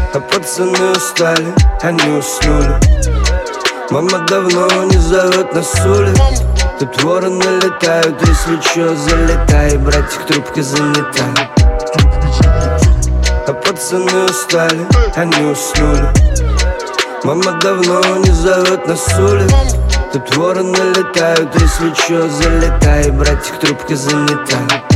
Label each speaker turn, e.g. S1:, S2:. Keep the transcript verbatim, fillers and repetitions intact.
S1: А пацаны устали, они уснули. Мама давно не зовет нас с улиц. Тут вороны летают, если чё, залетай. Братик, трубка занята. А пацаны устали, они уснули. Мама давно не зовет нас с улиц. Тут вороны летают, если чё, залетай. Братик, трубка занята.